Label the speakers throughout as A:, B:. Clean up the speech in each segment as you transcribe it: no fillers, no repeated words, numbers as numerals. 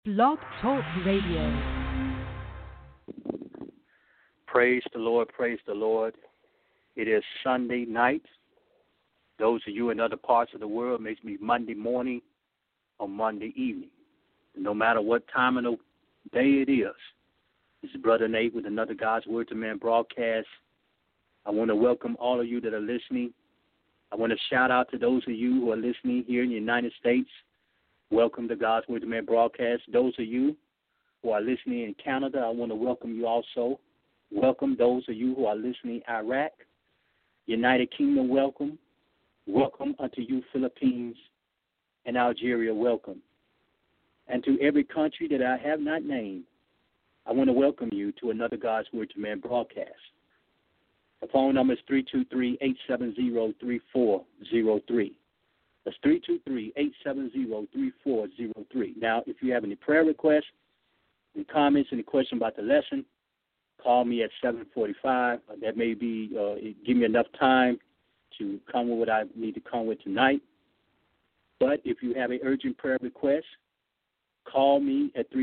A: Blog Talk Radio.
B: Praise the Lord, praise the Lord. It is Sunday night. Those of you in other parts of the world, makes me Monday morning or Monday evening. No matter what time of the day it is, this is Brother Nate with another God's Word to Man broadcast. I want to welcome all of you that are listening. I want to shout out to those of you who are listening here in the United States. Welcome to God's Word to Man broadcast. Those of you who are listening in Canada, I want to welcome you also. Welcome those of you who are listening in Iraq, United Kingdom, welcome. Welcome unto you, Philippines and Algeria, welcome. And to every country that I have not named, I want to welcome you to another God's Word to Man broadcast. The phone number is 323-870-3403. That's 323-870-3403. Now, if you have any prayer requests, any comments, any questions about the lesson, call me at 7:45. That may be, give me enough time to come with what I need to come with tonight. But if you have an urgent prayer request, call me at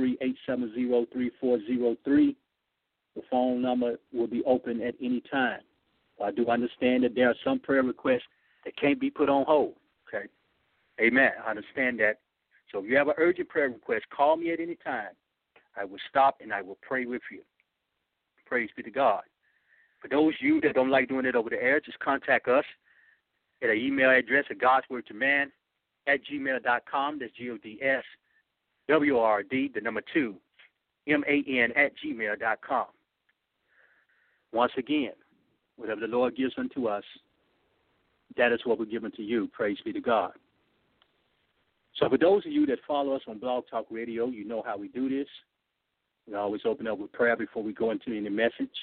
B: 323-870-3403. The phone number will be open at any time. I do understand that there are some prayer requests that can't be put on hold. Okay? Amen. I understand that. So if you have an urgent prayer request, call me at any time. I will stop and I will pray with you. Praise be to God. For those of you that don't like doing it over the air, just contact us at our email address at godswordtoman@gmail.com. That's GODSWRD, the number 2, MAN@gmail.com. Once again, whatever the Lord gives unto us, that is what we're giving to you. Praise be to God. So for those of you that follow us on Blog Talk Radio, you know how we do this. We always open up with prayer before we go into any message.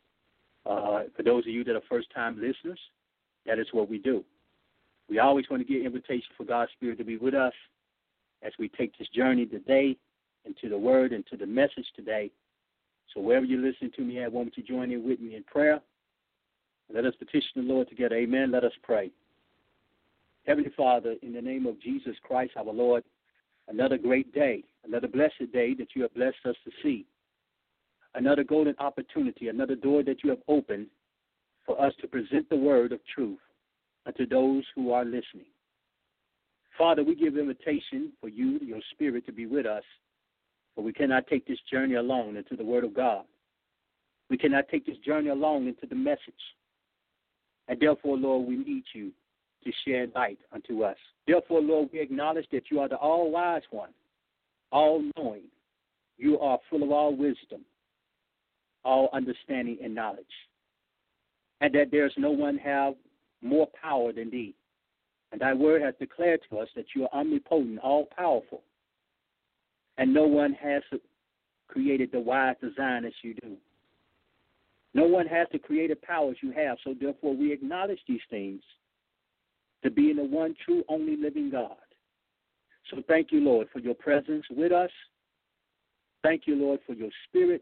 B: For those of you that are first-time listeners, that is what we do. We always want to give invitation for God's Spirit to be with us as we take this journey today into the Word and to the message today. So wherever you're listening to me, I want you to join in with me in prayer. Let us petition the Lord together. Amen. Let us pray. Heavenly Father, in the name of Jesus Christ, our Lord, another great day, another blessed day that you have blessed us to see. Another golden opportunity, another door that you have opened for us to present the word of truth unto those who are listening. Father, we give invitation for you, your Spirit, to be with us, for we cannot take this journey alone into the Word of God. We cannot take this journey alone into the message. And therefore, Lord, we need you to shed light unto us. Therefore, Lord, we acknowledge that you are the all-wise one, all-knowing. You are full of all wisdom, all understanding and knowledge, and that there is no one have more power than thee. And thy word has declared to us that you are omnipotent, all-powerful, and no one has created the wise design as you do. No one has the creative powers you have, so therefore we acknowledge these things to be in the one true, only living God. So thank you, Lord, for your presence with us. Thank you, Lord, for your Spirit.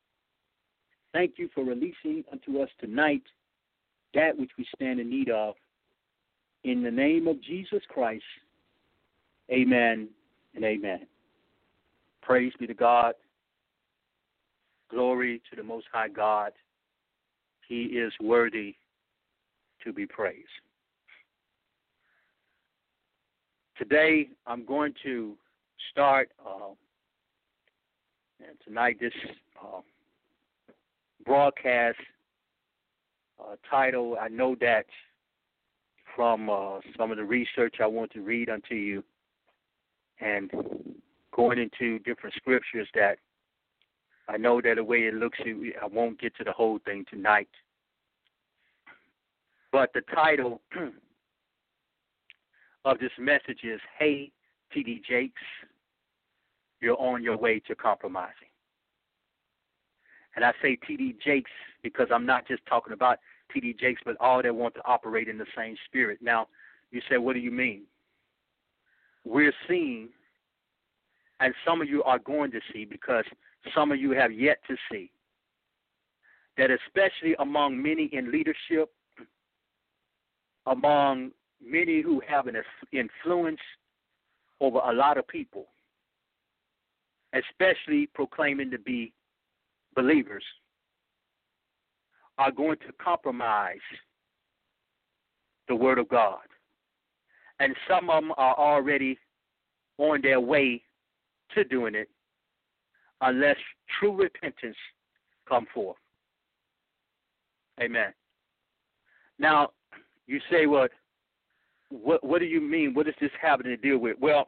B: Thank you for releasing unto us tonight that which we stand in need of. In the name of Jesus Christ, amen and amen. Praise be to God. Glory to the Most High God. He is worthy to be praised. Today, I'm going to start, and tonight this broadcast title, I know that from some of the research I want to read unto you and going into different scriptures that I know that the way it looks, I won't get to the whole thing tonight. But the title of this message is, Hey, T.D. Jakes, you're on your way to compromising. And I say T.D. Jakes because I'm not just talking about T.D. Jakes, but all that want to operate in the same spirit. Now, you say, what do you mean? We're seeing, and some of you are going to see, because some of you have yet to see, that especially among many in leadership, among many who have an influence over a lot of people, especially proclaiming to be believers, are going to compromise the Word of God. And some of them are already on their way to doing it unless true repentance come forth. Amen. Now, you say, what do you mean? What is this having to deal with? Well,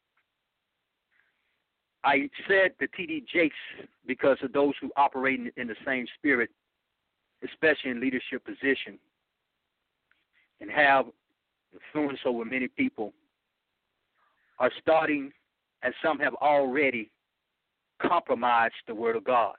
B: I said the T.D. Jakes because of those who operate in the same spirit, especially in leadership position, and have influence over many people, are starting, and some have already compromised the Word of God.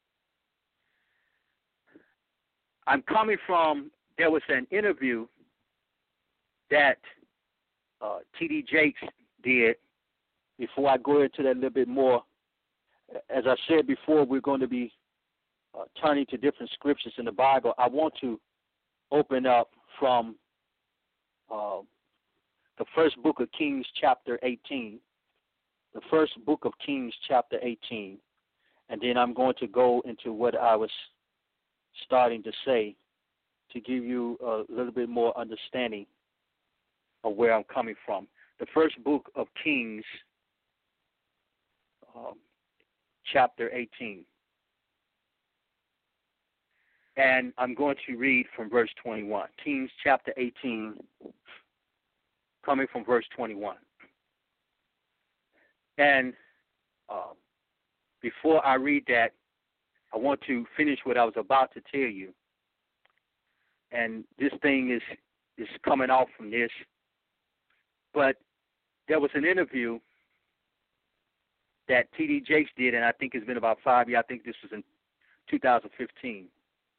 B: I'm coming from, there was an interview that T.D. Jakes did. Before I go into that a little bit more, as I said before, we're going to be turning to different scriptures in the Bible. I want to open up from the first book of Kings, chapter 18. The first book of Kings, chapter 18. And then I'm going to go into what I was starting to say to give you a little bit more understanding of where I'm coming from. The first book of Kings, chapter 18. And I'm going to read from verse 21. Kings chapter 18, coming from verse 21. And before I read that, I want to finish what I was about to tell you. And this thing is coming off from this. But there was an interview that T.D. Jakes did, and I think it's been about 5 years. I think this was in 2015.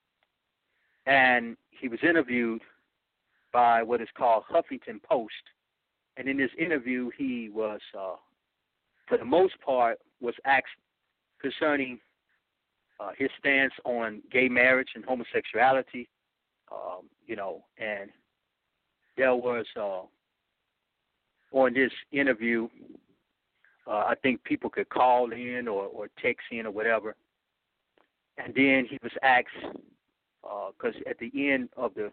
B: And he was interviewed by what is called Huffington Post. And in this interview, he was, for the most part, was asked concerning his stance on gay marriage and homosexuality, and there was, on this interview, I think people could call in or text in or whatever. And then he was asked, because at the end of the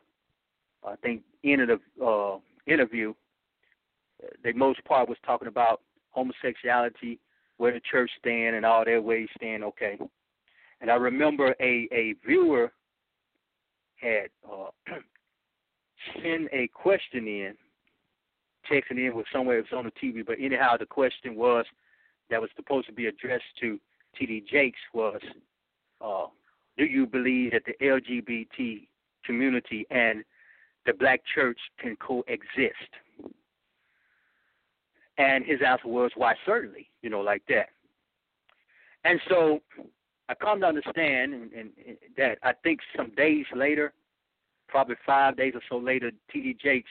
B: interview, the most part was talking about homosexuality, where the church stand and all their ways stand, okay. And I remember a viewer had sent a question in, texting in with somewhere it was on the TV, but anyhow, the question was that was supposed to be addressed to T.D. Jakes was, do you believe that the LGBT community and the black church can coexist? And his answer was, why, certainly, like that. And so I come to understand and that I think some days later, probably 5 days or so later, T.D. Jakes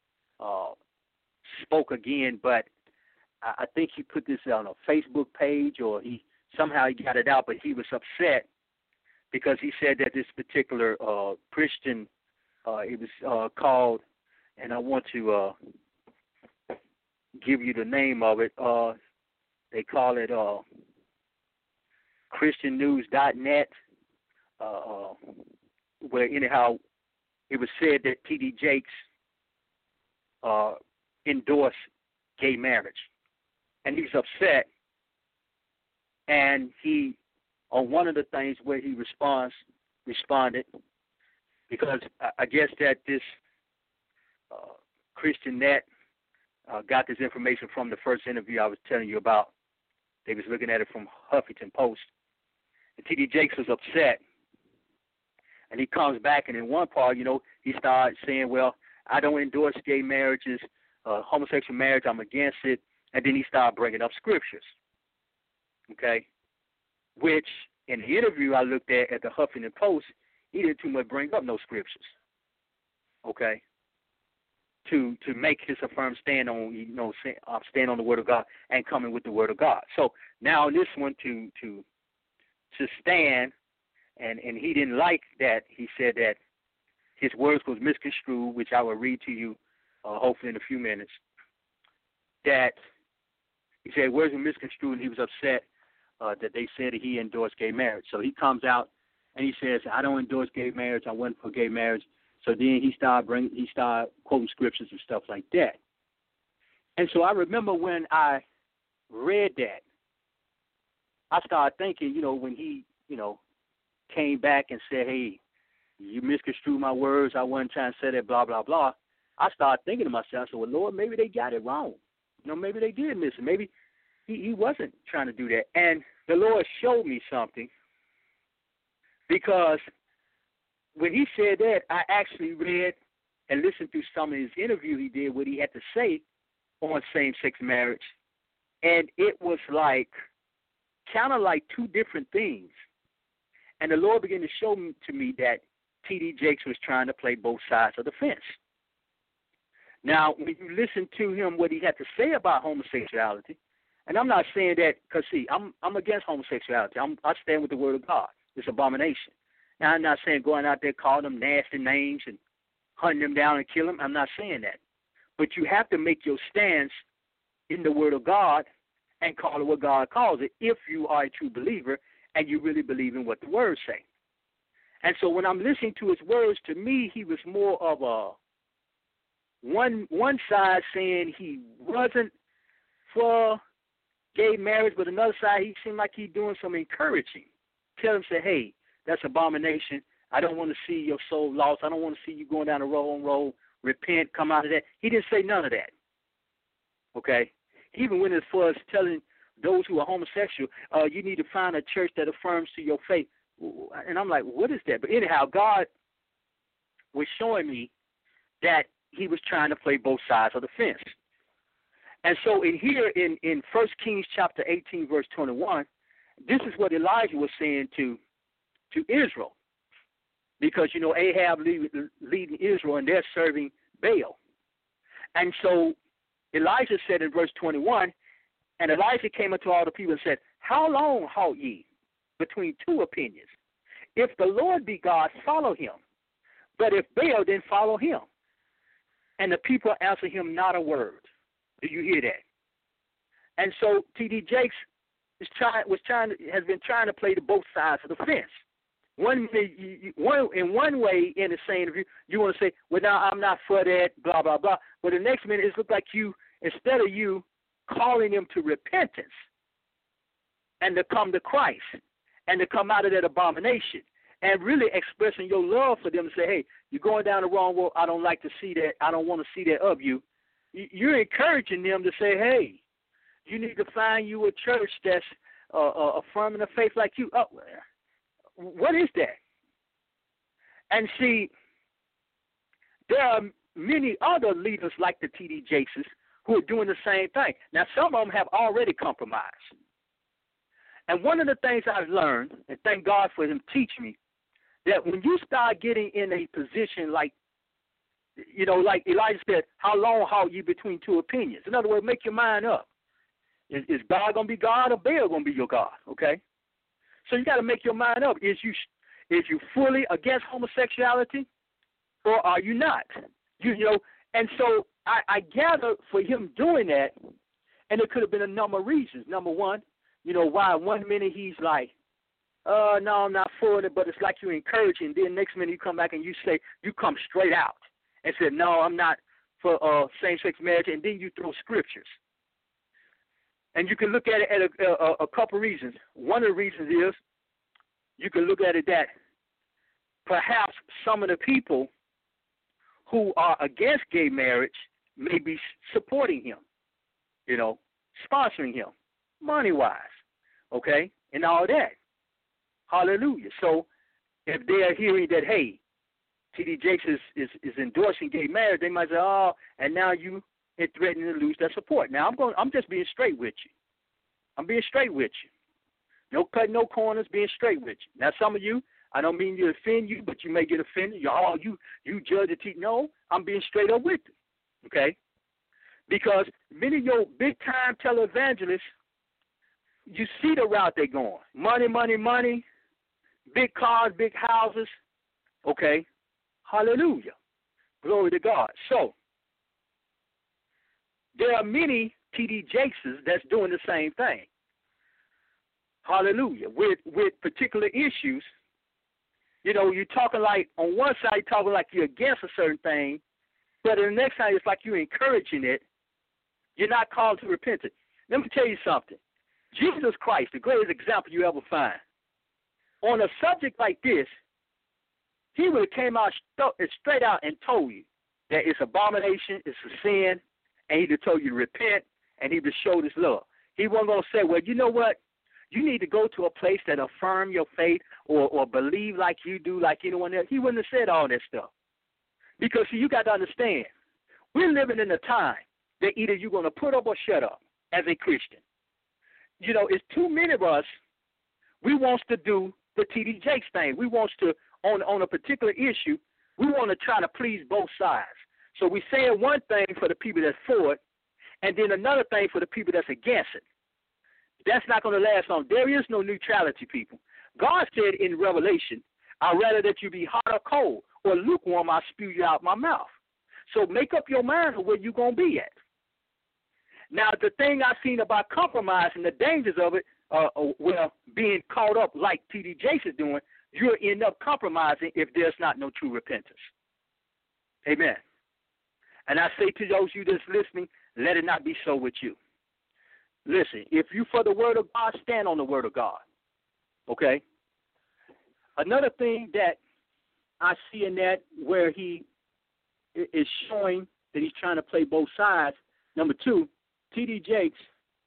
B: spoke again, but I think he put this on a Facebook page or he somehow got it out, but he was upset because he said that this particular Christian, it was called, and I want to give you the name of it. They call it ChristianNews.net, where anyhow it was said that T.D. Jakes endorsed gay marriage. And he was upset. And he, on one of the things where he responded, because I guess that this Christian Net got this information from the first interview I was telling you about. They was looking at it from Huffington Post. And T.D. Jakes was upset. And he comes back, and in one part, he started saying, well, I don't endorse gay marriages, homosexual marriage, I'm against it. And then he started bringing up scriptures, okay, which in the interview I looked at the Huffington Post, he didn't too much bring up no scriptures, okay, to make his affirmed stand on, stand on the Word of God and coming with the Word of God. So now in this one to stand, and he didn't like that. He said that his words was misconstrued, which I will read to you hopefully in a few minutes, that he said words were misconstrued and he was upset that they said that he endorsed gay marriage. So he comes out and he says, I don't endorse gay marriage. I wasn't for gay marriage. So then he started quoting scriptures and stuff like that. And so I remember when I read that, I started thinking, when he, came back and said, hey, you misconstrued my words. I wasn't trying to say that, blah, blah, blah. I started thinking to myself, I said, well, Lord, maybe they got it wrong. Maybe they did miss it. Maybe he wasn't trying to do that. And the Lord showed me something, because when he said that, I actually read and listened to some of his interview he did, what he had to say on same-sex marriage. And it was kind of like two different things. And the Lord began to show to me that T.D. Jakes was trying to play both sides of the fence. Now, when you listen to him, what he had to say about homosexuality, and I'm not saying that because, see, I'm against homosexuality. I stand with the Word of God. It's abomination. Now, I'm not saying going out there calling them nasty names and hunting them down and killing them. I'm not saying that. But you have to make your stance in the Word of God and call it what God calls it if you are a true believer and you really believe in what the words say. And so when I'm listening to his words, to me, he was more of a one side saying he wasn't for gay marriage, but another side, he seemed like he's doing some encouraging. Tell him, say, hey, that's abomination. I don't want to see your soul lost. I don't want to see you going down the wrong road. Repent, come out of that. He didn't say none of that. Okay? He even went as far as telling those who are homosexual, you need to find a church that affirms to your faith. And I'm like, what is that? But anyhow, God was showing me that he was trying to play both sides of the fence. And so in 1 Kings chapter 18, verse 21, this is what Elijah was saying to Israel. Because, Ahab leading Israel, and they're serving Baal. And so Elijah said in verse 21, and Elijah came unto all the people and said, how long halt ye between two opinions? If the Lord be God, follow him. But if Baal, then follow him. And the people answered him not a word. Do you hear that? And so T.D. Jakes has been trying to play the both sides of the fence. In one way, in the same interview, you want to say, well, now I'm not for that, blah, blah, blah. But the next minute, it looks like you, instead of you calling them to repentance and to come to Christ and to come out of that abomination and really expressing your love for them and say, hey, you're going down the wrong road. I don't like to see that. I don't want to see that of you. You're encouraging them to say, hey, you need to find you a church that's affirming the faith like you. Oh, what is that? And see, there are many other leaders like the T.D. Jakeses who are doing the same thing. Now, some of them have already compromised. And one of the things I've learned, and thank God for him teaching me, that when you start getting in a position like Elijah said, how long halt you between two opinions? In other words, make your mind up. Is God going to be God or Baal going to be your God? Okay? So you got to make your mind up. Is you fully against homosexuality, or are you not? And so I gather for him doing that, and it could have been a number of reasons. Number one, why 1 minute he's like, no, I'm not for it, but it's like you're encouraging. Then next minute you come back and you say, you come straight out and say, no, I'm not for same-sex marriage, and then you throw scriptures. And you can look at it at a couple reasons. One of the reasons is you can look at it that perhaps some of the people who are against gay marriage may be supporting him, sponsoring him, money-wise, okay, and all that. Hallelujah. So if they are hearing that, hey, T.D. Jakes is endorsing gay marriage, they might say, oh, and now you are threatening to lose their support. Now, I'm just being straight with you. I'm being straight with you. No cutting no corners, being straight with you. Now, some of you, I don't mean to offend you, but you may get offended. You judge the teach. No, I'm being straight up with you, okay? Because many of your big-time televangelists, you see the route they're going. Money, money, money, big cars, big houses, okay? Hallelujah. Glory to God. So, there are many T.D. Jakeses that's doing the same thing. hallelujah, with particular issues, you know, you're talking like, on one side you're talking like you're against a certain thing, but the next side it's like you're encouraging it. You're not called to repentance. Let me tell you something. Jesus Christ, the greatest example you ever find, on a subject like this, he would have came out straight out and told you that it's abomination, it's a sin, and he'd have told you to repent, and he'd have showed his love. He wasn't going to say, well, you know what? You need to go to a place that affirm your faith or believe like you do, like anyone else. He wouldn't have said all that stuff. Because, see, you got to understand, we're living in a time that either you're going to put up or shut up as a Christian. You know, it's too many of us, we want to do the T.D. Jakes thing. We want to, on a particular issue, we want to try to please both sides. So we say one thing for the people that's for it, and then another thing for the people that's against it. That's not going to last long. There is no neutrality, people. God said in Revelation, I'd rather that you be hot or cold, or lukewarm, I'll spew you out my mouth. So make up your mind of where you're going to be at. Now, the thing I've seen about compromise and the dangers of it, well, being caught up like T.D. Jakes is doing, you'll end up compromising if there's not no true repentance. Amen. And I say to those of you that's listening, let it not be so with you. Listen, if you for the word of God, stand on the word of God. Okay? Another thing that I see in that where he is showing that he's trying to play both sides, number two, T.D. Jakes,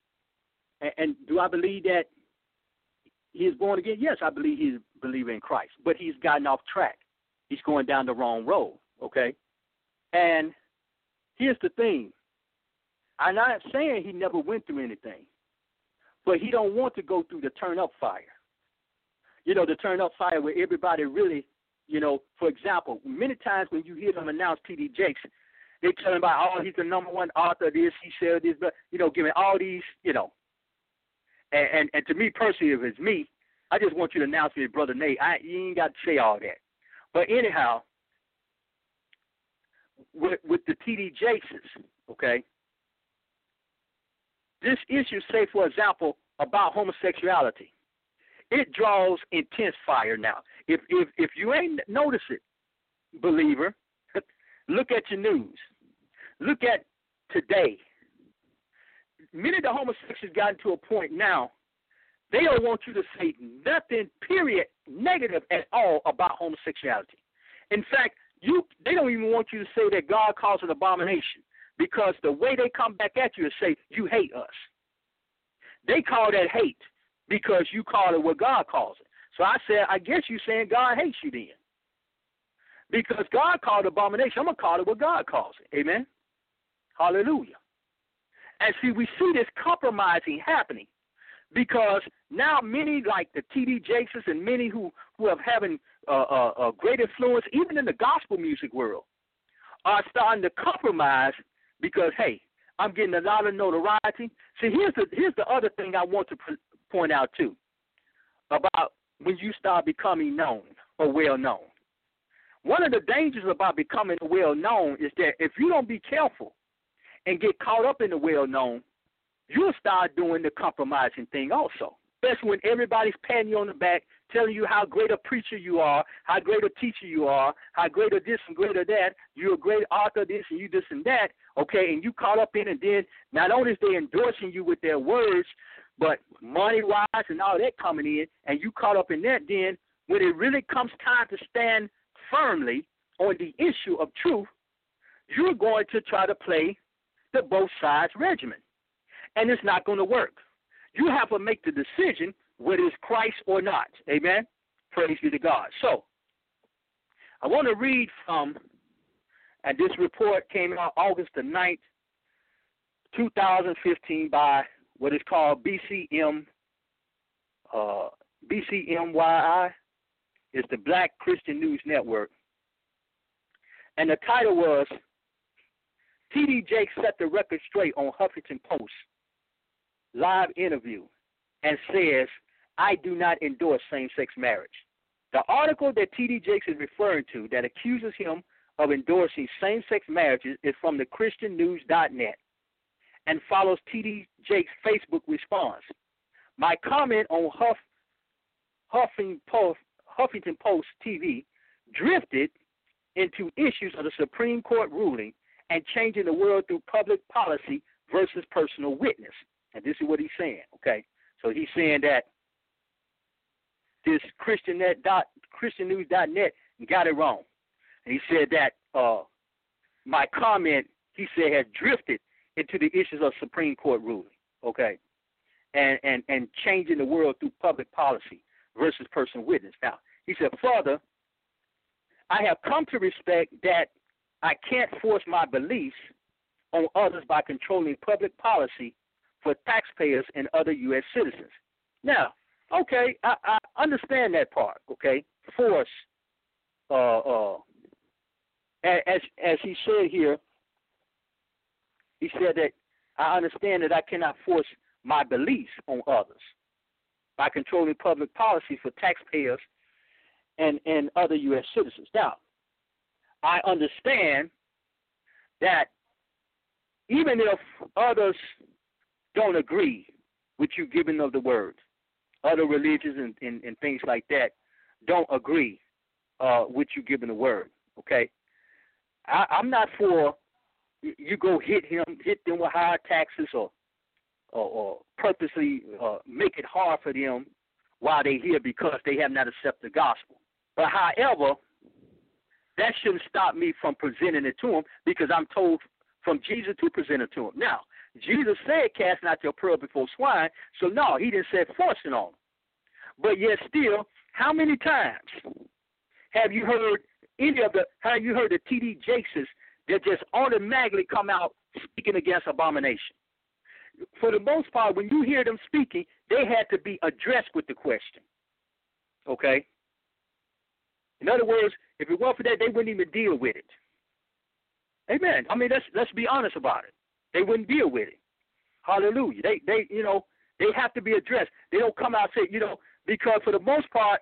B: and do I believe that he is born again? Yes, I believe he's a believer in Christ, but he's gotten off track. He's going down the wrong road, okay? And here's the thing. I'm not saying he never went through anything, but he don't want to go through the turn-up fire. You know, the turn-up fire where everybody really, you know, for example, many times when you hear them announce T.D. Jakes, they tell him about, oh, he's the number one author of this, he said this, but, you know, giving all these, you know. And to me personally, if it's me, I just want you to announce me, Brother Nate. You ain't got to say all that. But anyhow, with the T.D. Jakeses, okay, this issue, say, for example, about homosexuality, it draws intense fire now. If you ain't noticed it, believer, look at your news. Look at today. Many of the homosexuals gotten to a point now, they don't want you to say nothing, period, negative at all about homosexuality. In fact, they don't even want you to say that God calls it abomination, because the way they come back at you is say, you hate us. They call that hate because you call it what God calls it. So I said, I guess you're saying God hates you then. Because God called it abomination, I'm going to call it what God calls it. Amen? Hallelujah. And see, we see this compromising happening because now many like the T.D. Jakeses and many who have having a great influence, even in the gospel music world, are starting to compromise because, hey, I'm getting a lot of notoriety. See, here's the other thing I want to point out, too, about when you start becoming known or well-known. One of the dangers about becoming well-known is that if you don't be careful and get caught up in the well-known, you'll start doing the compromising thing also. Especially when everybody's patting you on the back, telling you how great a preacher you are, how great a teacher you are, how great a this and great a that, you're a great author, this and you this and that, okay, and you caught up in it, and then not only is they endorsing you with their words, but money-wise and all that coming in, and you caught up in that, then when it really comes time to stand firmly on the issue of truth, you're going to try to play the both sides regimen, and it's not going to work. You have to make the decision whether it's Christ or not. Amen? Praise be to God. So, I want to read from, and this report came out August the 9th, 2015 by what is called BCMYI. It's the Black Christian News Network. And the title was, T.D. Jakes set the record straight on Huffington Post live interview and says, I do not endorse same-sex marriage. The article that T.D. Jakes is referring to that accuses him of endorsing same-sex marriages is from the ChristianNews.net and follows T.D. Jakes' Facebook response. my comment on Huffington Post TV drifted into issues of the Supreme Court ruling and changing the world through public policy versus personal witness. And this is what he's saying, okay? So he's saying that this ChristianNews.net got it wrong. And he said that my comment, he said, has drifted into the issues of Supreme Court ruling, okay, and changing the world through public policy versus personal witness. Now, he said, further, I have come to respect that I can't force my beliefs on others by controlling public policy for taxpayers and other U.S. citizens. Now, okay, I understand that part, okay, force, as he said here, he said that I understand that I cannot force my beliefs on others by controlling public policy for taxpayers and other U.S. citizens. Now, I understand that even if others don't agree with you giving of the word, other religions and things like that don't agree with you giving the word, okay? I'm not for you go hit them with higher taxes or purposely make it hard for them while they're here because they have not accepted the gospel. But however, that shouldn't stop me from presenting it to them because I'm told from Jesus to present it to them. Now, Jesus said, cast not your pearl before swine, so no, he didn't say forcing on them. But yet still, how many times have you heard the T.D. Jakes that just automatically come out speaking against abomination? For the most part, when you hear them speaking, they had to be addressed with the question. Okay? In other words, if it weren't for that, they wouldn't even deal with it. Amen. I mean, let's be honest about it. They wouldn't deal with it. Hallelujah. They have to be addressed. They don't come out and say, because for the most part,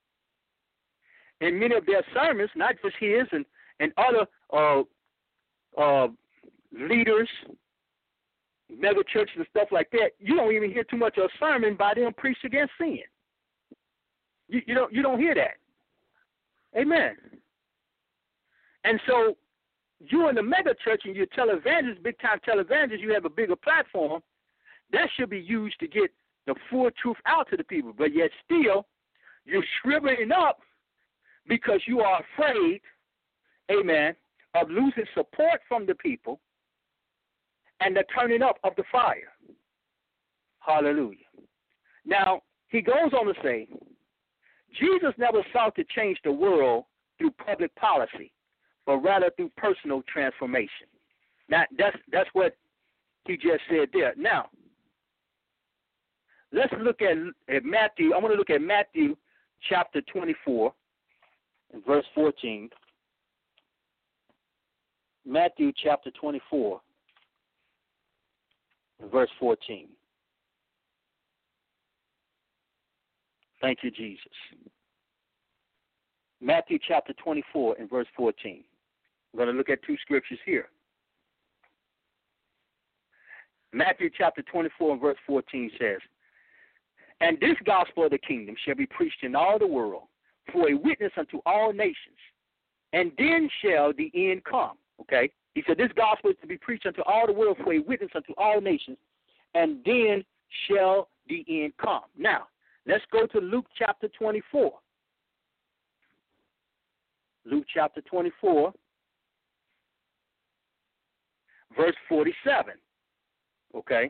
B: in many of their sermons, not just his and other leaders, mega churches and stuff like that, you don't even hear too much of a sermon by them preach against sin. You don't hear that. Amen. And so you in the mega church and you're televangelists, big time televangelists, you have a bigger platform, that should be used to get the full truth out to the people. But yet still, you're shriveling up because you are afraid, amen, of losing support from the people and the turning up of the fire. Hallelujah. Now, he goes on to say, Jesus never sought to change the world through public policy, but rather through personal transformation. Now, that's what he just said there. Now, let's look at Matthew. I want to look at Matthew chapter 24 and verse 14. Matthew chapter 24 and verse 14. Thank you, Jesus. Matthew chapter 24 and verse 14. We're going to look at two scriptures here. Matthew chapter 24 and verse 14 says, and this gospel of the kingdom shall be preached in all the world for a witness unto all nations, and then shall the end come. Okay? He said this gospel is to be preached unto all the world for a witness unto all nations, and then shall the end come. Now, let's go to Luke chapter 24. Luke chapter 24, verse 47. Okay?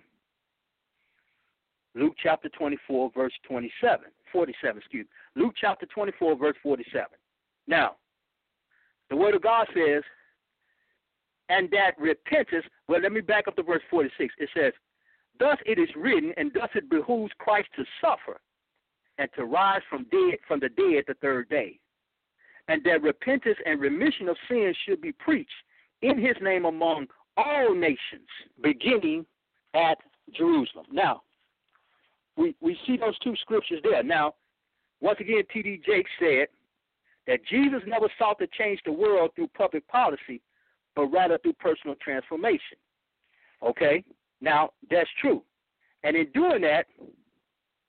B: Luke chapter 24, verse 47, excuse me. Luke chapter 24, verse 47. Now, the word of God says, and that repentance, well, let me back up to verse 46. It says, thus it is written, and thus it behooves Christ to suffer and to rise from the dead the third day, and that repentance and remission of sins should be preached in his name among all nations, beginning at Jerusalem. Now, we see those two scriptures there. Now, once again, T.D. Jakes said that Jesus never sought to change the world through public policy, but rather through personal transformation. Okay? Now, that's true. And in doing that,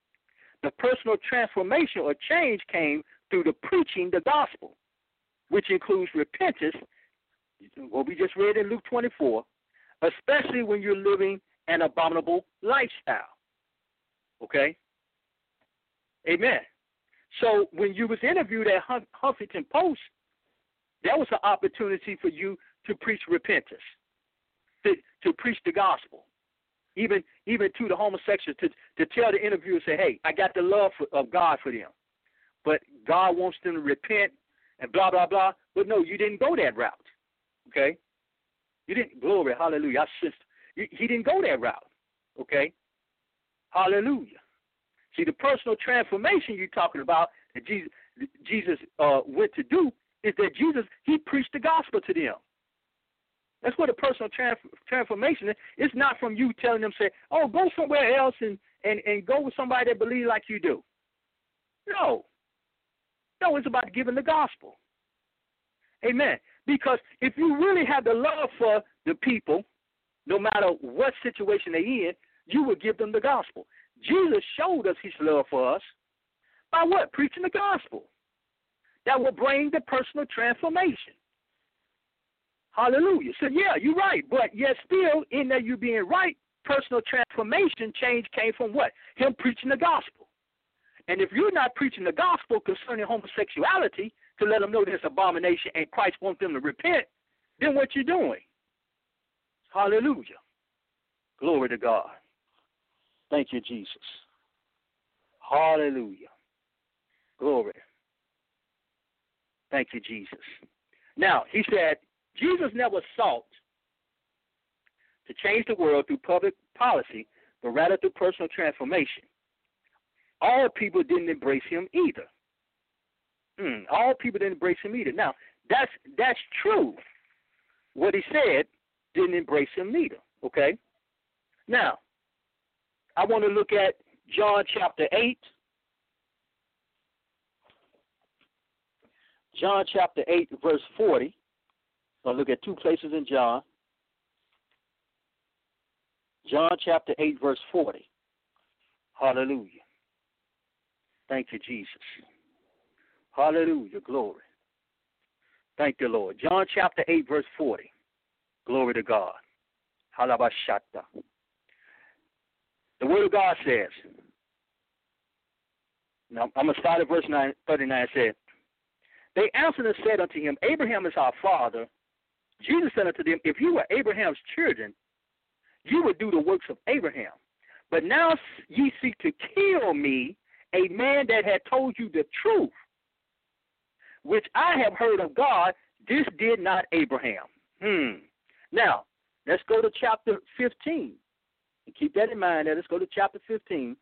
B: the personal transformation or change came through the preaching the gospel, which includes repentance, what we just read in Luke 24, especially when you're living an abominable lifestyle. Okay? Amen. So when you was interviewed at Huffington Post, that was an opportunity for you to preach repentance, to preach the gospel, even to the homosexuals, to tell the interviewer, say, hey, I got the love of God for them, but God wants them to repent and blah, blah, blah. But no, you didn't go that route, okay? You didn't, glory, hallelujah. He didn't go that route, okay? Hallelujah. See, the personal transformation you're talking about that Jesus went to do is that Jesus, he preached the gospel to them. That's what a personal transformation is. It's not from you telling them, say, oh, go somewhere else and go with somebody that believes like you do. No. No, it's about giving the gospel. Amen. Because if you really have the love for the people, no matter what situation they're in, you will give them the gospel. Jesus showed us his love for us by what? Preaching the gospel. That will bring the personal transformation. Hallelujah. So, yeah, you're right. But yet still, in that you being right, personal transformation change came from what? Him preaching the gospel. And if you're not preaching the gospel concerning homosexuality to let them know there's abomination and Christ wants them to repent, then what you doing? Hallelujah. Glory to God. Thank you, Jesus. Hallelujah. Glory. Thank you, Jesus. Now, he said, Jesus never sought to change the world through public policy, but rather through personal transformation. All people didn't embrace him either. All people didn't embrace him either. Now, that's true. What he said didn't embrace him neither, okay? Now, I want to look at John chapter 8. John chapter 8, verse 40. I'll look at two places in John. John chapter 8, verse 40. Hallelujah. Thank you, Jesus. Hallelujah. Glory. Thank you, Lord. John chapter 8, verse 40. Glory to God. Halabashata. The Word of God says, now I'm going to start at verse 39. It said, they answered and said unto him, Abraham is our father. Jesus said unto them, if you were Abraham's children, you would do the works of Abraham. But now ye seek to kill me, a man that had told you the truth, which I have heard of God. This did not Abraham. Now, let's go to chapter 15. And keep that in mind. Let's go to chapter 15.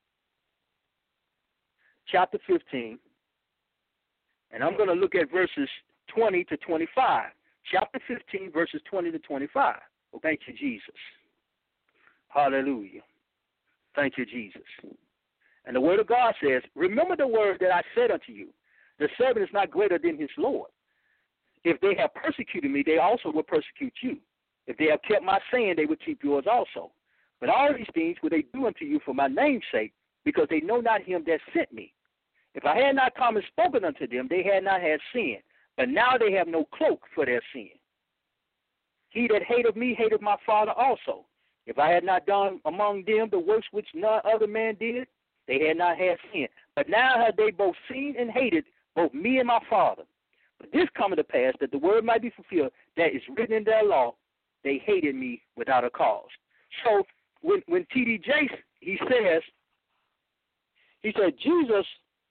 B: Chapter 15. And I'm going to look at verses 20 to 25. Chapter 15, verses 20 to 25. Well, thank you, Jesus. Hallelujah. Thank you, Jesus. And the Word of God says, remember the word that I said unto you. The servant is not greater than his Lord. If they have persecuted me, they also will persecute you. If they have kept my saying, they will keep yours also. But all these things will they do unto you for my name's sake, because they know not him that sent me. If I had not come and spoken unto them, they had not had sin. But now they have no cloak for their sin. He that hateth me hateth my Father also. If I had not done among them the works which none other man did, they had not had sin. But now have they both seen and hated both me and my Father. But this cometh to pass, that the word might be fulfilled, that is written in their law, they hated me without a cause. So when T.D. Jakes, he said, Jesus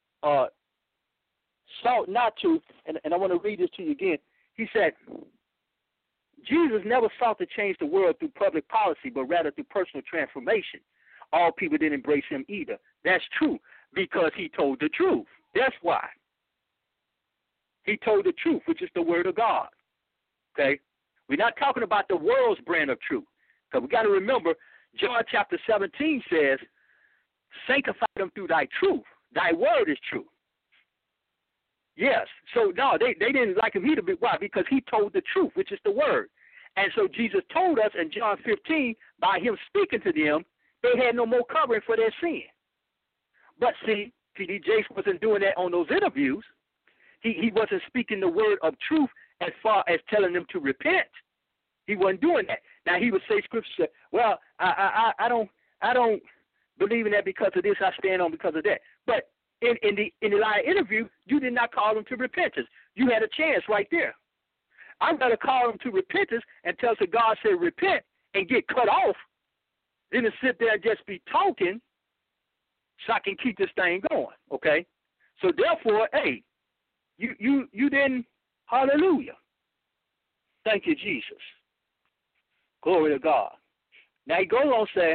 B: sought not to, and I want to read this to you again. He said, Jesus never sought to change the world through public policy, but rather through personal transformation. All people didn't embrace him either. That's true, because he told the truth. That's why. He told the truth, which is the word of God. Okay? We're not talking about the world's brand of truth. Because we got to remember, John chapter 17 says, sanctify them through thy truth. Thy word is true. Yes. So, no, they didn't like him either. Why? Because he told the truth, which is the word. And so Jesus told us in John 15, by him speaking to them, they had no more covering for their sin. But see, T.D. Jakes wasn't doing that on those interviews. He wasn't speaking the word of truth as far as telling them to repent. He wasn't doing that. Now he would say scripture, well, I don't believe in that because of this, I stand on because of that. But in the live interview, you did not call them to repentance. You had a chance right there. I'm going to call them to repentance and tell them God said repent and get cut off, then to sit there and just be talking so I can keep this thing going, okay? So therefore, hey, you didn't, hallelujah. Thank you, Jesus. Glory to God. Now he goes on to say,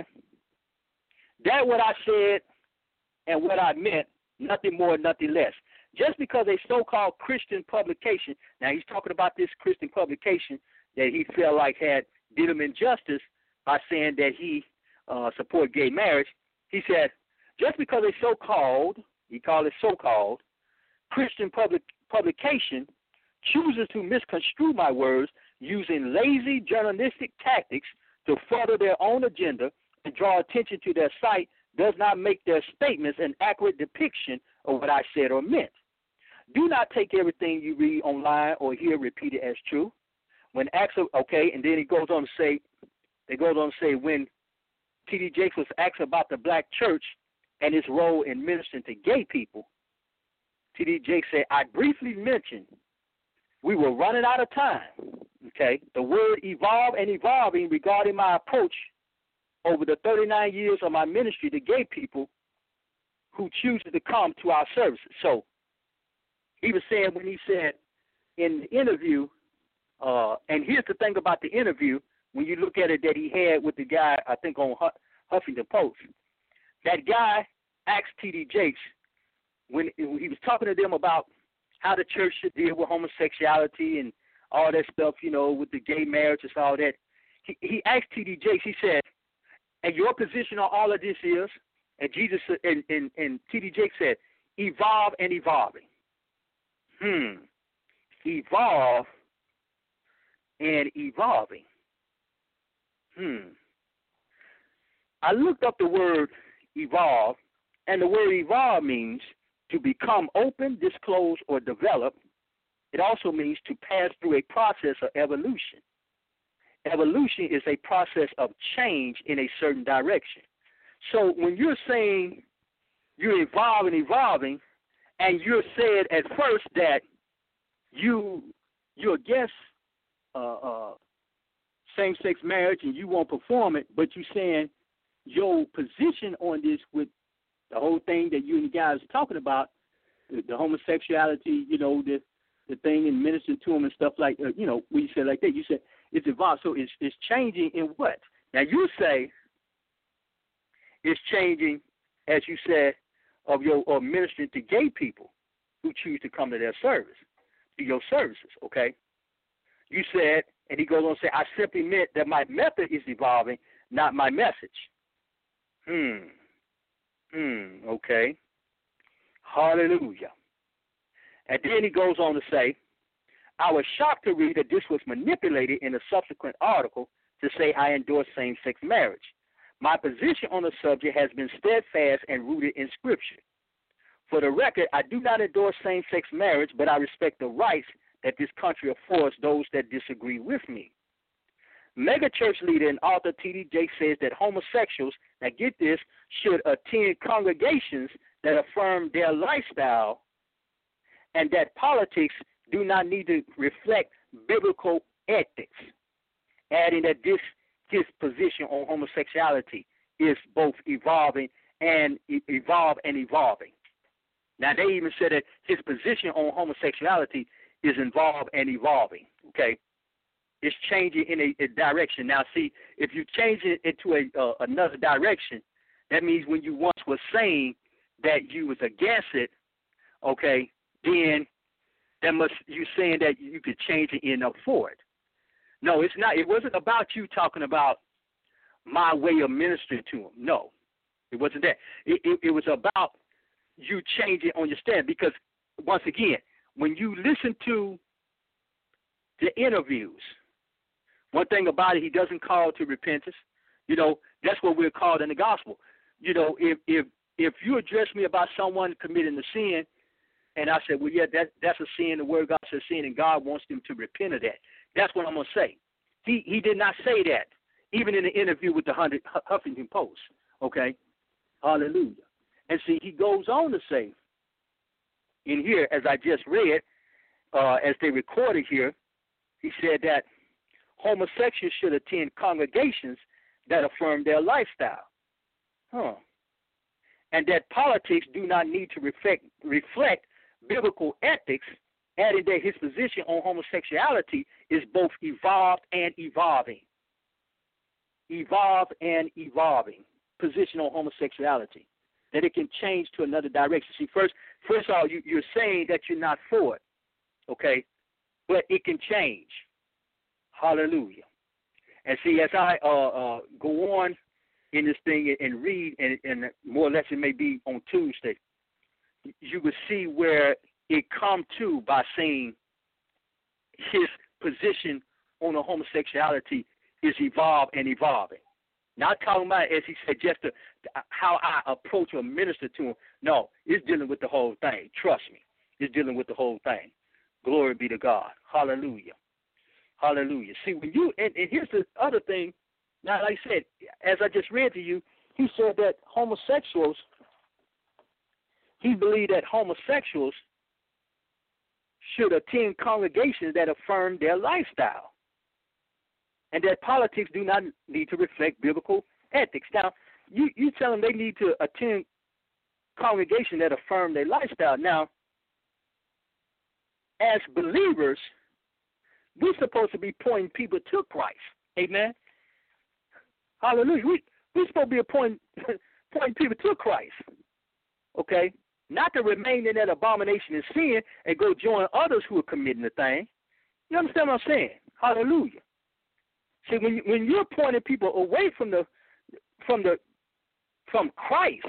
B: that what I said and what I meant, nothing more, nothing less. Just because a so-called Christian publication, now he's talking about this Christian publication that he felt like did him injustice by saying that he support gay marriage. He said, just because a so-called, he called it so-called, Christian publication chooses to misconstrue my words using lazy journalistic tactics to further their own agenda and draw attention to their site does not make their statements an accurate depiction of what I said or meant. Do not take everything you read online or hear repeated as true. When asked, okay, and then he goes on to say, when T.D. Jakes was asked about the black church and its role in ministering to gay people, T.D. Jakes said, I briefly mentioned we were running out of time. Okay, the word evolve and evolving regarding my approach over the 39 years of my ministry to gay people who choose to come to our services. So he was saying when he said in the interview, and here's the thing about the interview, when you look at it that he had with the guy, I think on Huffington Post, that guy asked T.D. Jakes when he was talking to them about how the church should deal with homosexuality and all that stuff, with the gay marriage and all that. He asked T.D. Jakes, he said, and your position on all of this is, and Jesus and T.D. Jakes said, evolve and evolving. Evolve and evolving. I looked up the word evolve, and the word evolve means to become open, disclose, or develop. It also means to pass through a process of evolution. Evolution is a process of change in a certain direction. So when you're saying you're evolving, and you're said at first that you're against same-sex marriage and you won't perform it, but you're saying your position on this with the whole thing that you and the guys are talking about, the homosexuality, the thing and ministering to them and stuff like, when you say like that, you said it's evolved. So it's changing in what? Now you say it's changing, as you said, of ministering to gay people who choose to come to their service, to your services, okay? You said, and he goes on to say, I simply meant that my method is evolving, not my message. Okay. Hallelujah. And then he goes on to say, I was shocked to read that this was manipulated in a subsequent article to say I endorse same-sex marriage. My position on the subject has been steadfast and rooted in Scripture. For the record, I do not endorse same-sex marriage, but I respect the rights that this country affords those that disagree with me. Mega church leader and author T.D. Jakes says that homosexuals, now get this, should attend congregations that affirm their lifestyle and that politics do not need to reflect biblical ethics, adding that his position on homosexuality is both evolving and evolving. Now, they even said that his position on homosexuality is involved and evolving, okay? It's changing in a direction. Now, see, if you change it into another direction, that means when you once were saying that you was against it, okay, then you saying that you could change it enough for it. No, it's not. It wasn't about you talking about my way of ministering to them. No, it wasn't that. It was about you changing on your stand, because, once again, when you listen to the interviews, one thing about it, he doesn't call to repentance. That's what we're called in the gospel. If if you address me about someone committing a sin, and I said, well, yeah, that's a sin, the word of God says sin, and God wants them to repent of that. That's what I'm going to say. He did not say that, even in the interview with the Huffington Post, okay? Hallelujah. And see, he goes on to say, in here, as I just read, as they recorded here, he said that homosexuals should attend congregations that affirm their lifestyle. And that politics do not need to reflect biblical ethics, adding that his position on homosexuality is both evolved and evolving. Evolved and evolving position on homosexuality, that it can change to another direction. See, first of all, you're saying that you're not for it, okay? But it can change. Hallelujah. And see, as I go on in this thing and read, and more or less it may be on Tuesday, you will see where it come to by saying his position on the homosexuality is evolved and evolving. Not talking about, as he said, just how I approach or minister to him. No, it's dealing with the whole thing. Trust me. It's dealing with the whole thing. Glory be to God. Hallelujah. Hallelujah. See, when you, and here's the other thing. Now, like I said, as I just read to you, he said that homosexuals, he believed that homosexuals should attend congregations that affirm their lifestyle, and that politics do not need to reflect biblical ethics. Now, you tell them they need to attend congregations that affirm their lifestyle. Now, as believers, we're supposed to be pointing people to Christ. Amen? Hallelujah. We're supposed to be pointing people to Christ. Okay? Not to remain in that abomination and sin and go join others who are committing the thing. You understand what I'm saying? Hallelujah. See, when you're pointing people away from Christ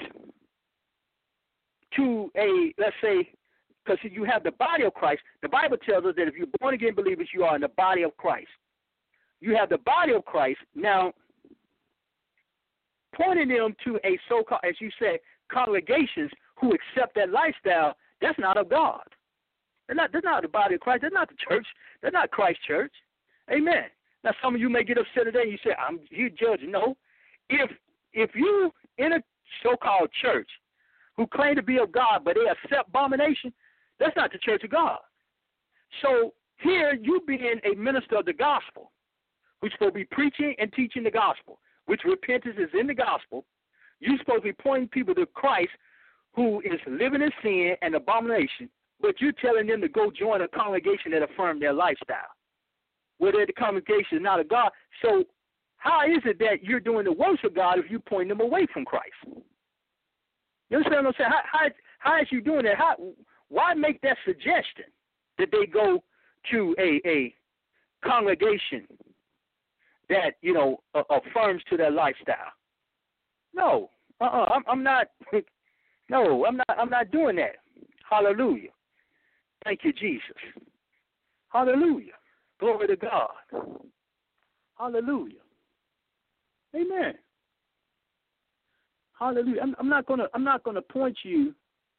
B: to a, let's say, because you have the body of Christ, the Bible tells us that if you're born again believers, you are in the body of Christ. You have the body of Christ. Now, pointing them to a so-called, as you say, congregations who accept that lifestyle, that's not of God. They're not the body of Christ. They're not the church. They're not Christ's church. Amen. Now, some of you may get upset today and you say, you judging. No. If you in a so-called church who claim to be of God, but they accept abomination, that's not the church of God. So here you being a minister of the gospel, who's supposed to be preaching and teaching the gospel, which repentance is in the gospel, you're supposed to be pointing people to Christ who is living in sin and abomination, but you're telling them to go join a congregation that affirm their lifestyle, whether the congregation is not of God. So how is it that you're doing the works of God if you point them away from Christ? You understand what I'm saying? How is you doing that? Why make that suggestion that they go to a congregation that, affirms to their lifestyle? No, I'm not. No, I'm not doing that. Hallelujah. Thank you, Jesus. Hallelujah. Glory to God. Hallelujah. Amen. Hallelujah. I'm not gonna point you.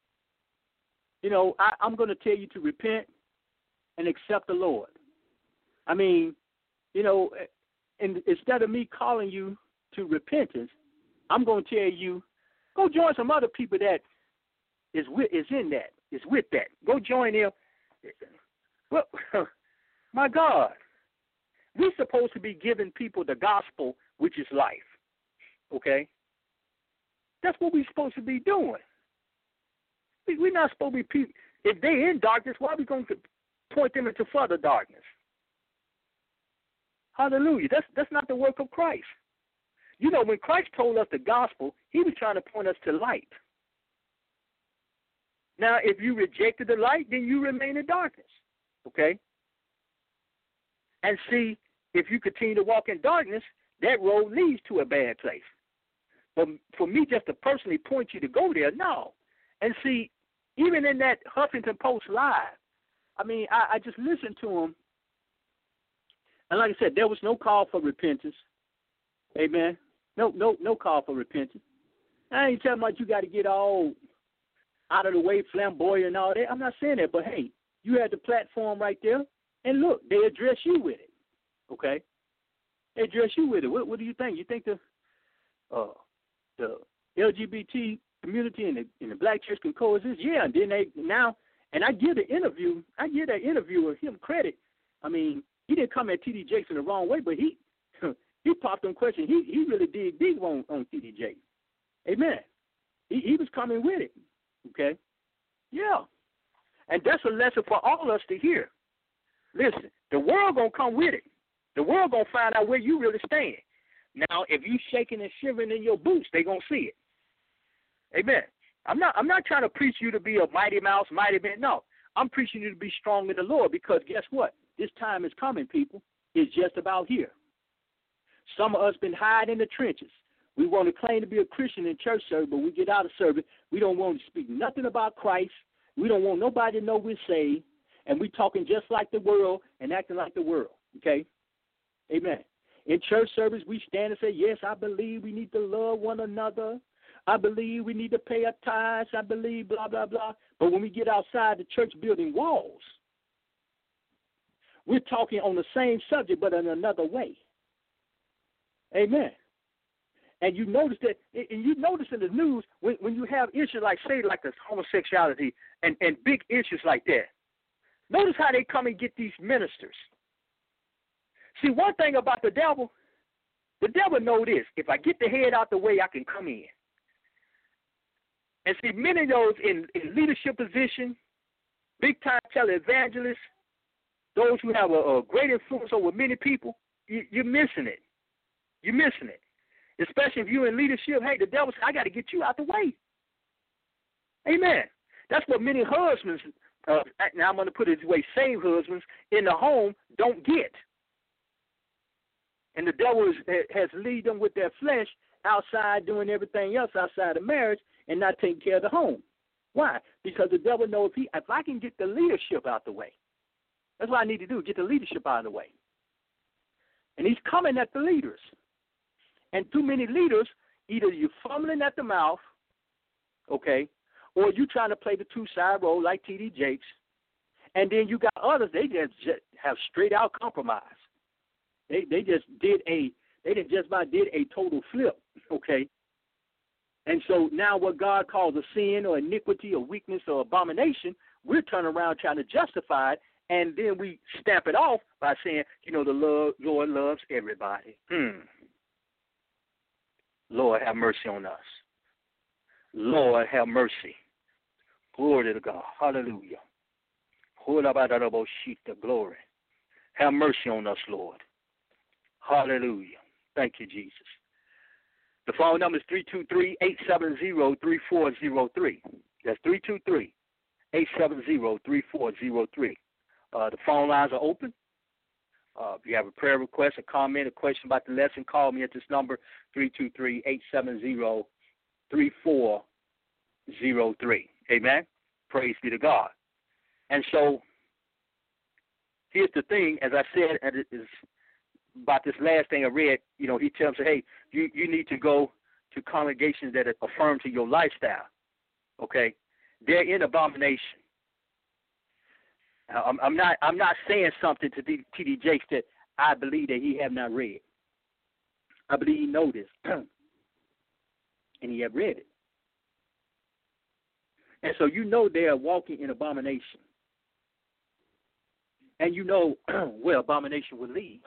B: I'm gonna tell you to repent and accept the Lord. I mean, and instead of me calling you to repentance, I'm gonna tell you, go join some other people that is with that. Go join them. Well, my God, we're supposed to be giving people the gospel, which is life. Okay? That's what we're supposed to be doing. We're not supposed to be people. If they're in darkness, why are we going to point them into further darkness? Hallelujah. That's not the work of Christ. When Christ told us the gospel, he was trying to point us to light. Now, if you rejected the light, then you remain in darkness. Okay? And see, if you continue to walk in darkness, that road leads to a bad place. But for me just to personally point you to go there, no. And see, even in that Huffington Post Live, I just listened to him. And like I said, there was no call for repentance. Amen. No call for repentance. I ain't talking about you got to get all out of the way, flamboyant and all that. I'm not saying that, but hey, you had the platform right there, and look, they address you with it. Okay, they address you with it. What do you think? You think the LGBT community and the black church can coexist? Yeah, and then and I give that interviewer him credit. I mean, he didn't come at T.D. Jakes in the wrong way, but he popped on questions. He really dig deep on T.D. Jakes. Amen. He was coming with it. Okay? Yeah. And that's a lesson for all of us to hear. Listen, the world going to come with it. The world going to find out where you really stand. Now, if you shaking and shivering in your boots, they going to see it. Amen. I'm not trying to preach you to be a mighty mouse, mighty man. No. I'm preaching you to be strong in the Lord, because guess what? This time is coming, people. It's just about here. Some of us been hiding in the trenches. We want to claim to be a Christian in church service, but we get out of service. We don't want to speak nothing about Christ. We don't want nobody to know we're saved. And we talking just like the world and acting like the world. Okay? Amen. In church service, we stand and say, yes, I believe we need to love one another. I believe we need to pay our tithes. I believe blah, blah, blah. But when we get outside the church building walls, we're talking on the same subject but in another way. Amen. And you notice that, and you notice in the news when you have issues like, say, like this homosexuality and big issues like that, notice how they come and get these ministers. See, one thing about the devil know this. If I get the head out the way, I can come in. And see, many of those in leadership position, big-time televangelists, those who have a great influence over many people, you're missing it. You're missing it. Especially if you're in leadership. Hey, the devil said, I got to get you out the way. Amen. That's what many husbands, now I'm going to put it this way, saved husbands in the home don't get. And the devil has lead them with their flesh outside doing everything else outside of marriage and not taking care of the home. Why? Because the devil knows if I can get the leadership out the way, that's what I need to do, get the leadership out of the way. And he's coming at the leaders. And too many leaders, either you're fumbling at the mouth, okay, or you trying to play the two-side role like T.D. Jakes, and then you got others, they just have straight-out compromise. They just about did a total flip, okay? And so now what God calls a sin or iniquity or weakness or abomination, we're turning around trying to justify it, and then we stamp it off by saying, the Lord loves everybody. Lord, have mercy on us. Lord, have mercy. Glory to God. Hallelujah. Glory. Have mercy on us, Lord. Hallelujah. Thank you, Jesus. The phone number is 323-870-3403. That's 323-870-3403. The phone lines are open. If you have a prayer request, a comment, a question about the lesson, call me at this number, 323-870-3403. Amen? Praise be to God. And so here's the thing, as I said, and it is about this last thing I read, he tells me, hey, you need to go to congregations that affirm to your lifestyle. Okay? They're in abomination. I'm not saying something to T.D. Jakes that I believe that he have not read. I believe he knows this, and he have read it. And so they are walking in abomination. And where abomination will lead.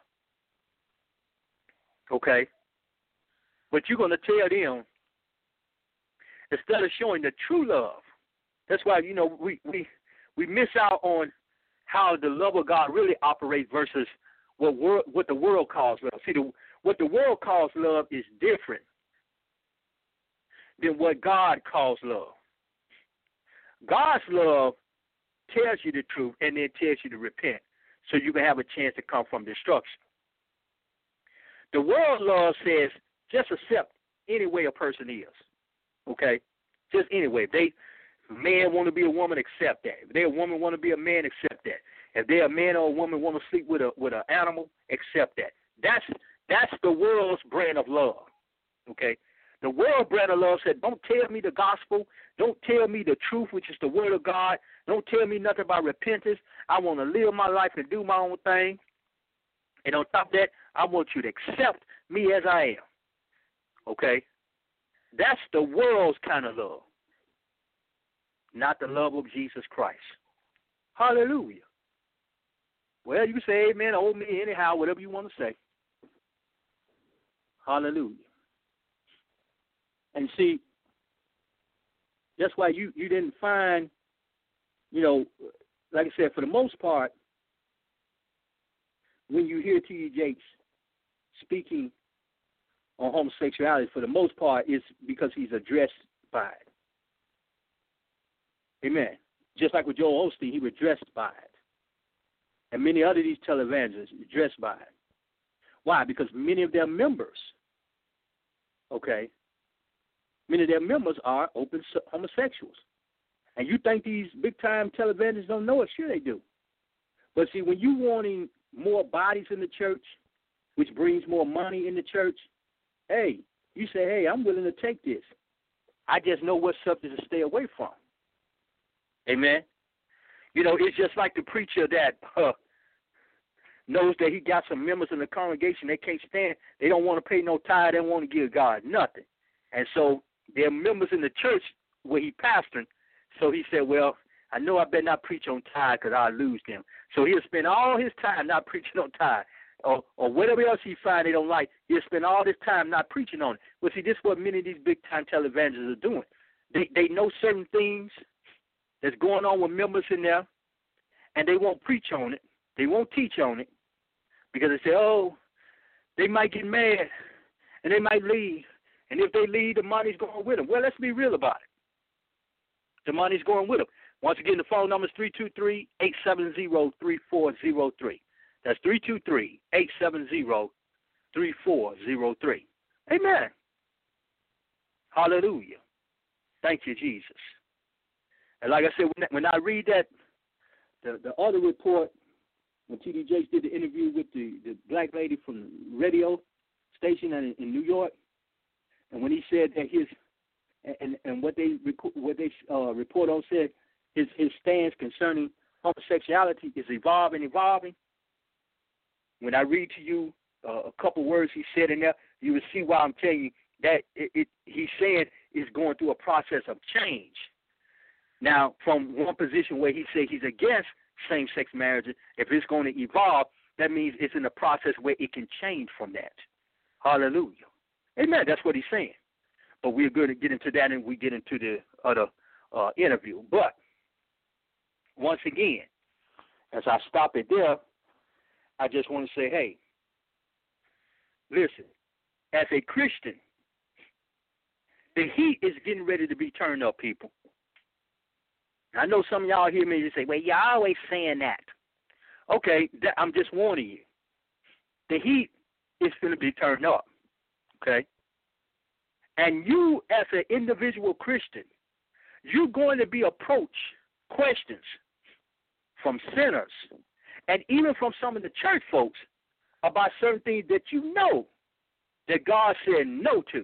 B: Okay? But you're going to tell them, instead of showing the true love, that's why, we miss out on how the love of God really operates versus what the world calls love. See, what the world calls love is different than what God calls love. God's love tells you the truth and then tells you to repent so you can have a chance to come from destruction. The world love says just accept any way a person is, okay? Just any way. If a man want to be a woman, accept that. If they're a woman want to be a man, accept that. If they're a man or a woman want to sleep with an animal, accept that. That's the world's brand of love, okay? The world brand of love said, don't tell me the gospel. Don't tell me the truth, which is the word of God. Don't tell me nothing about repentance. I want to live my life and do my own thing. And on top of that, I want you to accept me as I am. Okay? That's the world's kind of love, not the love of Jesus Christ. Hallelujah. Well, you can say amen, owe me anyhow, whatever you want to say. Hallelujah. And see, that's why you didn't find, like I said, for the most part, when you hear T.D. Jakes speaking on homosexuality, for the most part, it's because he's addressed by it. Amen. Just like with Joel Osteen, he was addressed by it. And many other of these televangelists addressed by it. Why? Because many of their members, many of their members are open homosexuals. And you think these big-time televangelists don't know it? Sure they do. But see, when you wanting more bodies in the church, which brings more money in the church, hey, you say, hey, I'm willing to take this. I just know what subject to stay away from. Amen? It's just like the preacher that knows that he got some members in the congregation they can't stand. They don't want to pay no tithe. They don't want to give God nothing. And so they're members in the church where he pastoring. So he said, well, I know I better not preach on tithe because I'll lose them. So he'll spend all his time not preaching on tithe. Or whatever else he find they don't like, he'll spend all this time not preaching on it. Well, see, this is what many of these big-time televangelists are doing. They know certain things that's going on with members in there, and they won't preach on it. They won't teach on it because they say, oh, they might get mad, and they might leave. And if they leave, the money's going with them. Well, let's be real about it. The money's going with them. Once again, the phone number is 323-870-3403. That's 323-870-3403. Amen. Hallelujah. Thank you, Jesus. And like I said, when I read that, the other report, when T.D. Jakes did the interview with the black lady from the radio station in New York, and when he said that his and what they report on said his stance concerning homosexuality is evolving. When I read to you a couple words he said in there, you will see why I'm telling you that he's saying is going through a process of change. Now, from one position where he said he's against same-sex marriages, if it's going to evolve, that means it's in a process where it can change from that. Hallelujah. Amen. That's what he's saying. But we're going to get into that and we get into the other interview. But once again, as I stop it there, I just want to say, hey, listen, as a Christian, the heat is getting ready to be turned up, people. I know some of y'all hear me and say, well, you're always saying that. Okay, I'm just warning you. The heat is going to be turned up, okay? And you, as an individual Christian, you're going to be approached questions from sinners and even from some of the church folks about certain things that you know that God said no to.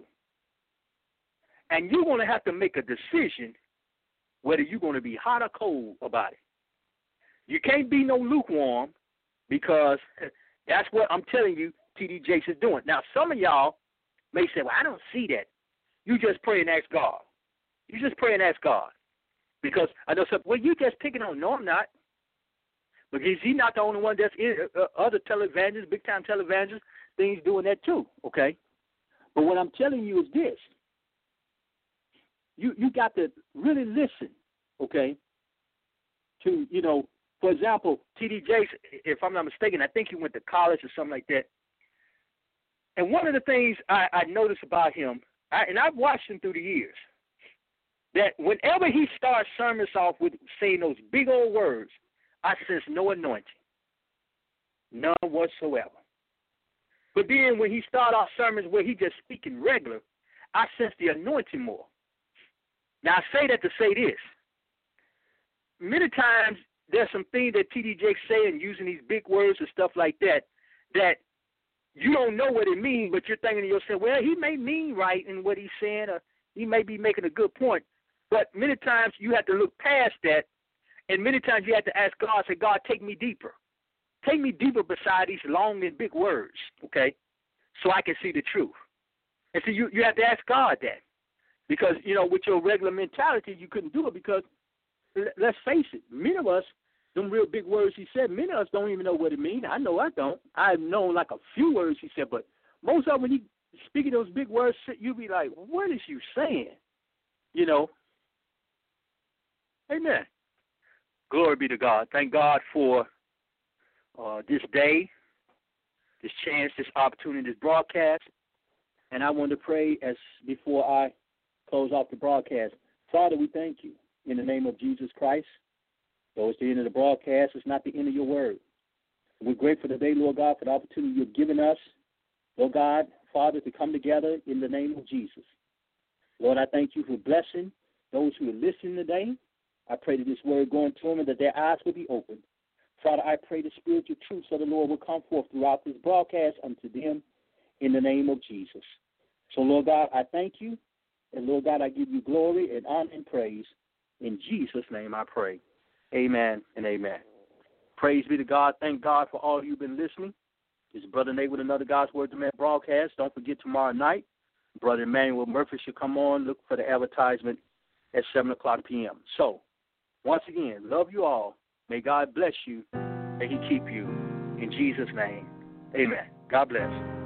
B: And you're going to have to make a decision whether you're going to be hot or cold about it. You can't be no lukewarm because that's what I'm telling you T.D. Jakes is doing. Now, some of y'all may say, well, I don't see that. You just pray and ask God. You just pray and ask God. Because I know some, well, you just picking on. No, I'm not. Because he's not the only one that's in other televangelists, big-time televangelists, things doing that too, okay? But what I'm telling you is this. You got to really listen, okay, to, for example, T.D. Jakes, if I'm not mistaken, I think he went to college or something like that. And one of the things I noticed about him, and I've watched him through the years, that whenever he starts sermons off with saying those big old words, I sense no anointing, none whatsoever. But then when he starts off sermons where he just speaking regular, I sense the anointing more. Now, I say that to say this. Many times there's some things that T.D. Jakes say and using these big words and stuff like that, that you don't know what it means, but you're thinking to yourself, well, he may mean right in what he's saying, or he may be making a good point. But many times you have to look past that, and many times you have to ask God, say, God, take me deeper. Take me deeper beside these long and big words, okay, so I can see the truth. And so you have to ask God that. Because, you know, with your regular mentality, you couldn't do it because, let's face it, many of us, them real big words he said, many of us don't even know what it means. I know I don't. I've known like a few words he said, but most of them, when he speaking those big words, you be like, what is you saying? You know. Amen. Glory be to God. Thank God for this day, this chance, this opportunity, this broadcast. And I want to pray as before I close off the broadcast. Father, we thank you in the name of Jesus Christ. Though it's the end of the broadcast, it's not the end of your word. We're grateful today, Lord God, for the opportunity you've given us, Lord God, Father, to come together in the name of Jesus. Lord, I thank you for blessing those who are listening today. I pray that this word going to them and that their eyes will be opened. Father, I pray the spiritual truths of the Lord will come forth throughout this broadcast unto them in the name of Jesus. So, Lord God, I thank you. And, Lord God, I give you glory and honor and praise. In Jesus' name I pray. Amen and amen. Praise be to God. Thank God for all you've been listening. This is Brother Nate with another God's Word to Man broadcast. Don't forget tomorrow night, Brother Emmanuel Murphy should come on. Look for the advertisement at 7 o'clock p.m. So, once again, love you all. May God bless you. May he keep you. In Jesus' name, amen. God bless.